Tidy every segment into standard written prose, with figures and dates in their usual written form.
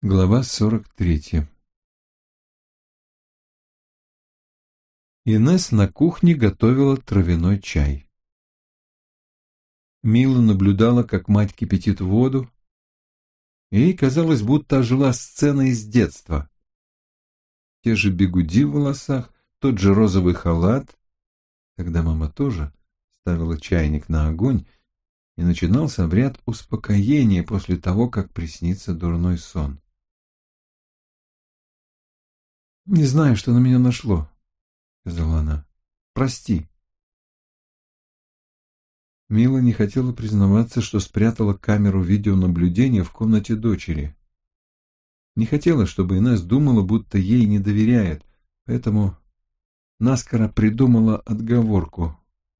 Глава 43. Инесс на кухне готовила травяной чай. Мила наблюдала, как мать кипятит воду, и ей казалось, будто ожила сцена из детства. Те же бигуди в волосах, тот же розовый халат. Тогда мама тоже ставила чайник на огонь, и начинался обряд успокоения после того, как приснится дурной сон. «Не знаю, что на меня нашло», — сказала она. «Прости». Мила не хотела признаваться, что спрятала камеру видеонаблюдения в комнате дочери. Не хотела, чтобы Инесс думала, будто ей не доверяет, поэтому наскоро придумала отговорку.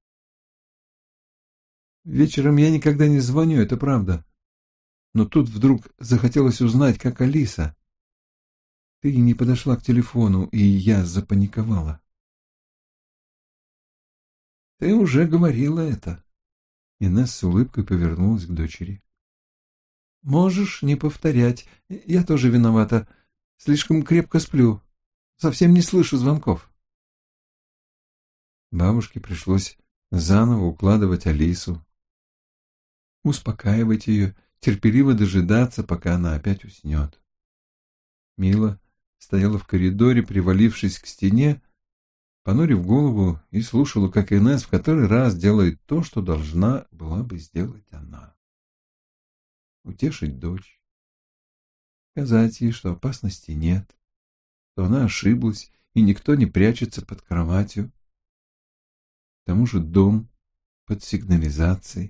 «Вечером я никогда не звоню, это правда. Но тут вдруг захотелось узнать, как Алиса. Ты не подошла к телефону, и я запаниковала». «Ты уже говорила это». Инесс с улыбкой повернулась к дочери. «Можешь не повторять. Я тоже виновата. Слишком крепко сплю. Совсем не слышу звонков». Бабушке пришлось заново укладывать Алису, успокаивать ее, терпеливо дожидаться, пока она опять уснет. Мила стояла в коридоре, привалившись к стене, понурив голову, и слушала, как Инесс в который раз делает то, что должна была бы сделать она. Утешить дочь, сказать ей, что опасности нет, что она ошиблась, и никто не прячется под кроватью. К тому же дом под сигнализацией.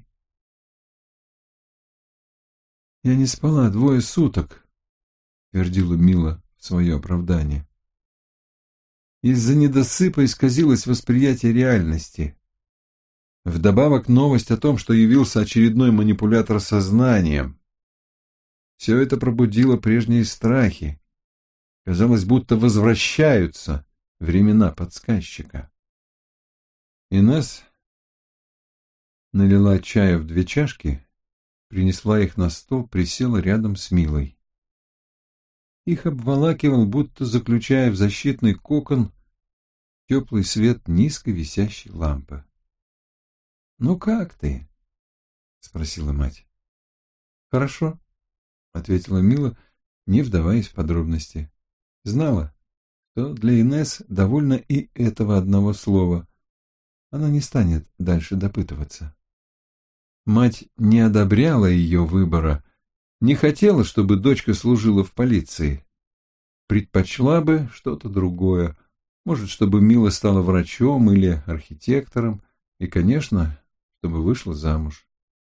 «Я не спала 2 суток», — твердила Мила в свое оправдание. Из-за недосыпа исказилось восприятие реальности. Вдобавок новость о том, что явился очередной манипулятор сознанием. Все это пробудило прежние страхи. Казалось, будто возвращаются времена подсказчика. Инесс налила чая в 2 чашки, принесла их на стол, присела рядом с Милой. Их обволакивал, будто заключая в защитный кокон, теплый свет низко висящей лампы. «Ну как ты?» — спросила мать. «Хорошо», — ответила Мила, не вдаваясь в подробности. Знала, что для Инесс довольно и этого одного слова. Она не станет дальше допытываться. Мать не одобряла ее выбора, не хотела, чтобы дочка служила в полиции. Предпочла бы что-то другое. Может, чтобы Мила стала врачом или архитектором, и, конечно, чтобы вышла замуж.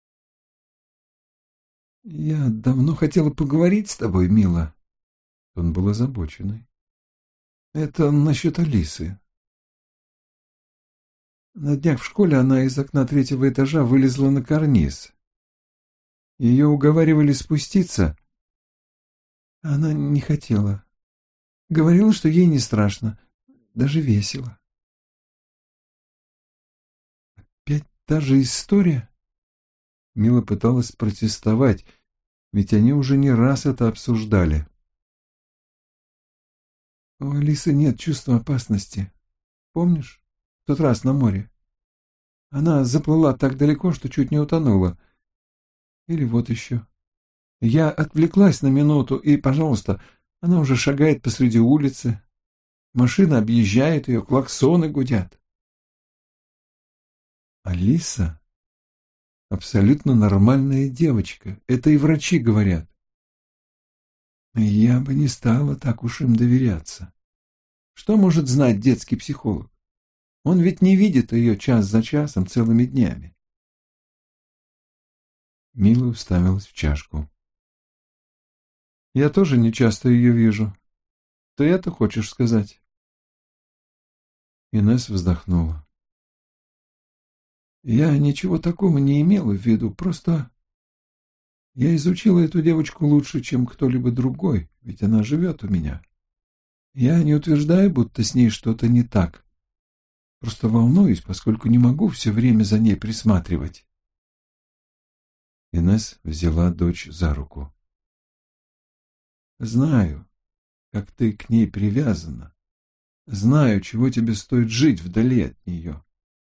«Я давно хотела поговорить с тобой, Мила». Он был озабоченный. «Это насчет Алисы. На днях в школе она из окна 3-го этажа вылезла на карниз. Ее уговаривали спуститься. Она не хотела. Говорила, что ей не страшно, даже весело». «Опять та же история?» Мила пыталась протестовать, ведь они уже не раз это обсуждали. «У Алисы нет чувства опасности. Помнишь, в тот раз на море? Она заплыла так далеко, что чуть не утонула. Или вот еще. Я отвлеклась на минуту, и, пожалуйста, она уже шагает посреди улицы. Машина объезжает ее, клаксоны гудят». Алиса абсолютно нормальная девочка. Это и врачи говорят. Я бы не стала так уж им доверяться. Что может знать детский психолог? Он ведь не видит ее час за часом целыми днями. Мила уставилась в чашку. «Я тоже не часто ее вижу. Ты это хочешь сказать?» Инесс вздохнула. «Я ничего такого не имела в виду, просто я изучила эту девочку лучше, чем кто-либо другой, ведь она живет у меня. Я не утверждаю, будто с ней что-то не так. Просто волнуюсь, поскольку не могу все время за ней присматривать». Инесс взяла дочь за руку. Знаю, как ты к ней привязана. Знаю, чего тебе стоит жить вдали от нее.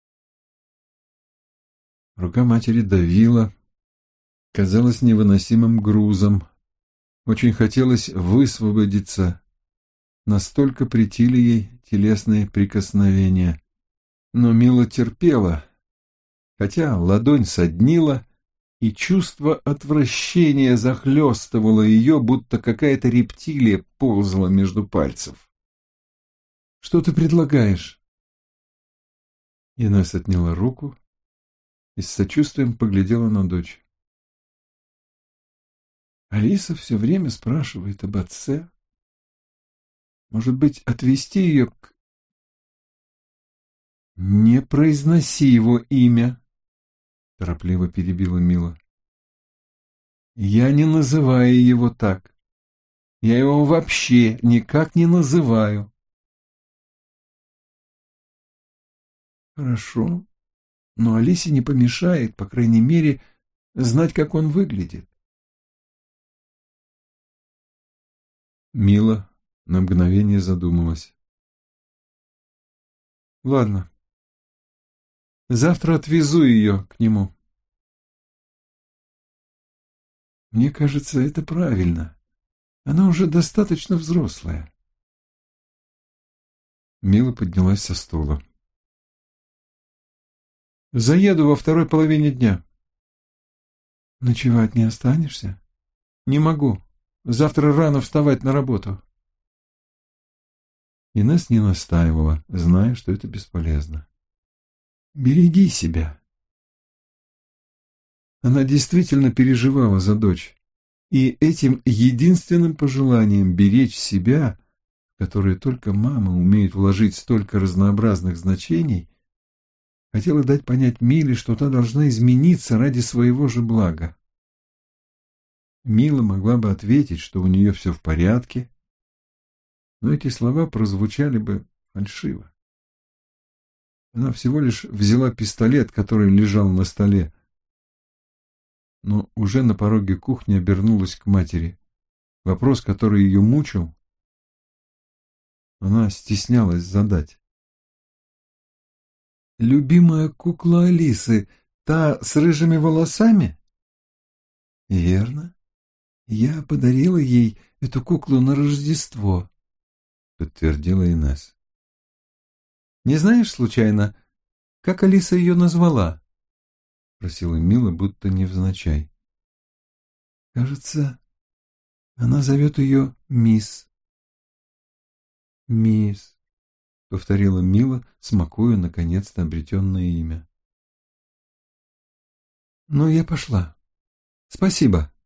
Рука матери давила, казалась невыносимым грузом. Очень хотелось высвободиться. Настолько претили ей телесные прикосновения. Но Мила терпела, хотя ладонь соднила, и чувство отвращения захлестывало ее, будто какая-то рептилия ползала между пальцев. «Что ты предлагаешь?» Инесс отняла руку и с сочувствием поглядела на дочь. Алиса все время спрашивает об отце. Может быть, отвезти ее к... «Не произноси его имя», — торопливо перебила Мила. «Я не называю его так. Я его вообще никак не называю». «Хорошо, но Алисе не помешает, по крайней мере, знать, как он выглядит». Мила на мгновение задумалась. «Ладно, завтра отвезу ее к нему». «Мне кажется, это правильно. Она уже достаточно взрослая». Мила поднялась со стула. «Заеду во второй половине дня». «Ночевать не останешься?» «Не могу. Завтра рано вставать на работу». Инесс не настаивала, зная, что это бесполезно. «Береги себя». Она действительно переживала за дочь, и этим единственным пожеланием беречь себя, в которое только мама умеет вложить столько разнообразных значений, хотела дать понять Миле, что та должна измениться ради своего же блага. Мила могла бы ответить, что у нее все в порядке, но эти слова прозвучали бы фальшиво. Она всего лишь взяла пистолет, который лежал на столе, но уже на пороге кухни обернулась к матери. Вопрос, который ее мучил, она стеснялась задать. «Любимая кукла Алисы, та с рыжими волосами?» «Верно. Я подарила ей эту куклу на Рождество», — подтвердила Инесс. «Не знаешь, случайно, как Алиса ее назвала?» — спросила Мила, будто невзначай. «Кажется, она зовет ее Мисс». «Мисс», — повторила Мила, смакуя наконец-то обретенное имя. «Ну, я пошла. Спасибо».